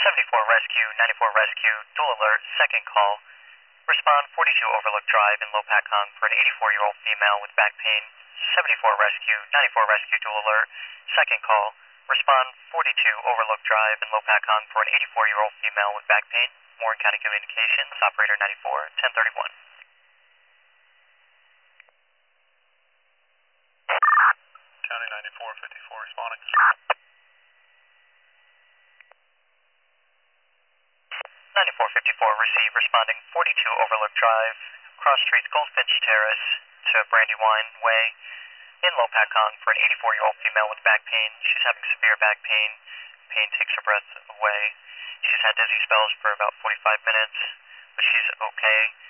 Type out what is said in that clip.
74 rescue, 94 rescue, dual alert, second call. Respond 42 Overlook Drive in Lopakong for an 84-year-old female with back pain. 74 rescue, 94 rescue, dual alert, second call. Respond 42 Overlook Drive in Lopakong for an 84-year-old female with back pain. Warren County Communications, operator 94, 1031. County 9454 responding. 9454, receive, responding 42 Overlook Drive, cross streets Goldfinch Terrace to Brandywine Way in Lopakong for an 84-year-old female with back pain. She's having severe back pain. Pain takes her breath away. She's had dizzy spells for about 45 minutes, but she's okay.